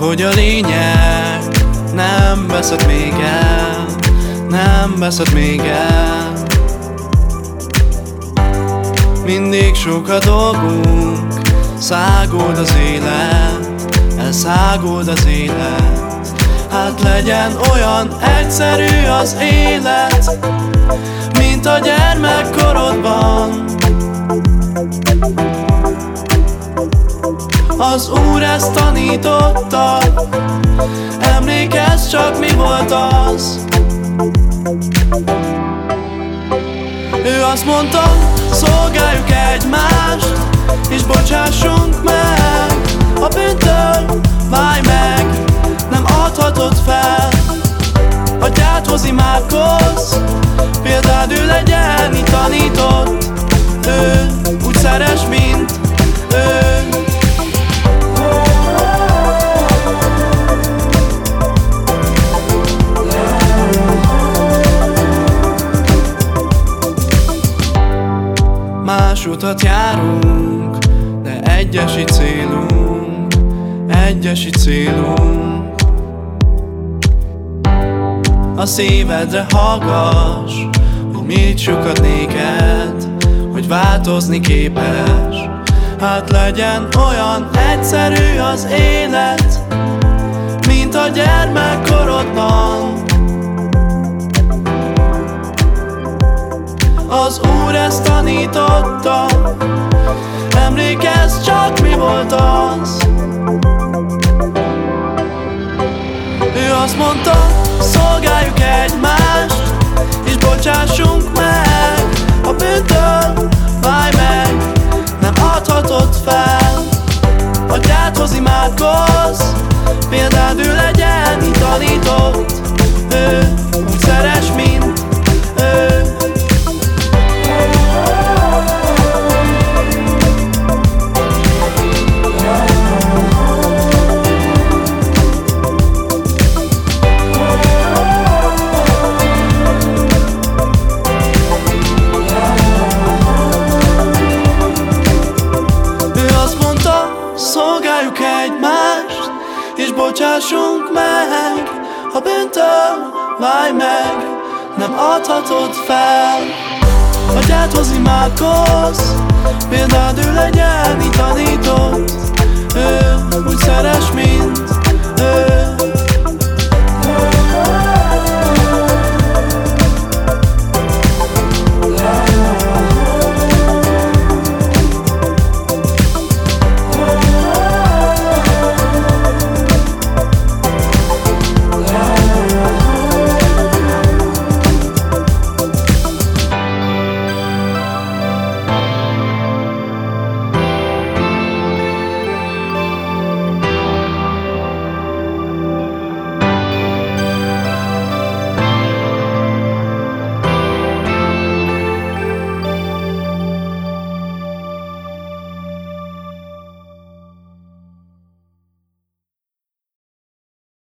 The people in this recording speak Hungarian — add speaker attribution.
Speaker 1: hogy a lényeg nem veszed még el, nem veszed még el. Mindig sok a dolgunk, száguld az élet, elszáguld az élet. Hát legyen olyan egyszerű az élet, mint a gyermekkorodban. Az Úr ezt tanította, emlékezz csak, mi volt az. Ő azt mondta, szolgáljuk egymást, és bocsássunk meg a bűntől, válj meg, nem adhatod fel. Atyádhoz imádkozz, példád ő legyen, így tanított. Ő úgy szeres, mint ő. Más utat járunk, de egyesi célunk, egyesi célunk. A szívedre hallgass, hogy mit sokat néked, hogy változni képes. Hát legyen olyan egyszerű az élet, mint a gyermekkorodban. Az Úr ezt tanította, emlékezz csak, mi volt az. Ő azt mondta, szolgáljuk egymást, és bocsássunk meg a bűntől, válj meg, nem adhatod fel. Atyádhoz imádkozz, példád ő legyen, így tanított. Ő úgy szeres, mint ő. Szolgáljuk egymást, és bocsássunk meg a bűntől, válj meg, nem adhatod fel. Atyádhoz imádkozz, példád ő legyen, így tanított. Ő úgy szeres, mint ő.